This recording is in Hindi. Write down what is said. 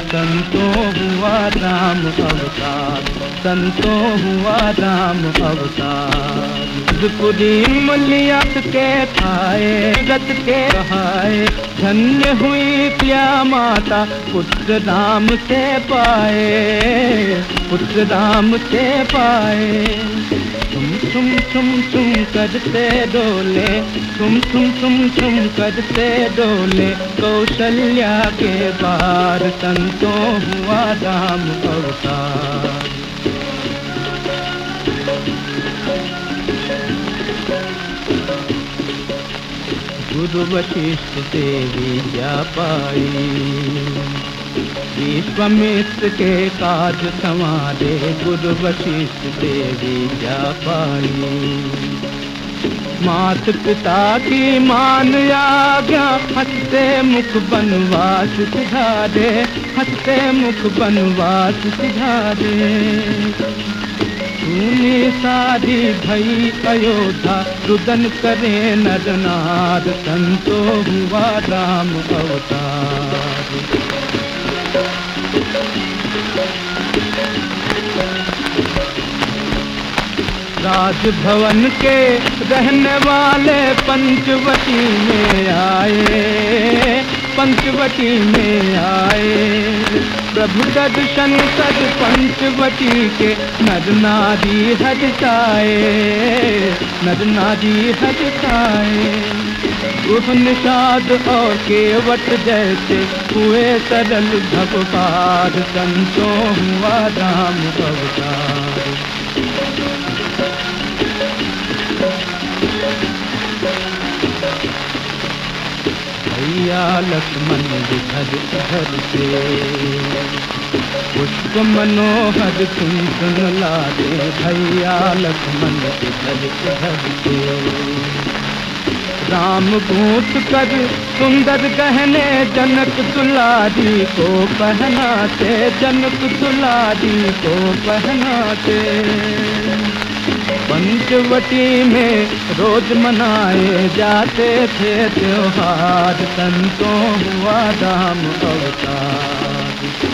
संतों हुआ राम अवतार, संतों हुआ राम अवतार। पुरी मलियात के खाए रत के कहाए, धन्य हुई प्रिया माता पुत्र राम से पाए, पुत्र राम से पाए। तुम करते डोले, तुम करते डोले कौशल्या के बार, संतों हुआ राम अवतार। गुरु वशिष्ठ देवी जा पाई, विश्वामित्र के काज संवारे, गुरु वशिष्ठ देवी जा पाई। मात पिता की मान आज्ञा, हंसते मुख बनवास सिधारे, हंसते मुख बनवास सिधारे। सुनी सारी भई अयोध्या, रुदन करे नर नार, संतों हुआ राम अवतार। राजभवन के रहने वाले पंचवटी में आए, पंचवटी में आए। प्रभु दर्शन कर पंचवटी के नर नारी हर्षाए, नर नारी हर्षाए। उह निषाद और केवट जैसे हुए सरल भगवान, संतों हुआ राम अवतार। भैया लक्ष्मण विधर घर से, पुष्प मनोहर सुन सुन लागे, भैया लक्ष्मण विधर घर से। राम गूंथ कर सुंदर गहने जनक दुलारी को पहनाते, जनक दुलारी को पहनाते। पंचवटी में रोज मनाए जाते थे त्योहार, संतों हुआ राम अवतार।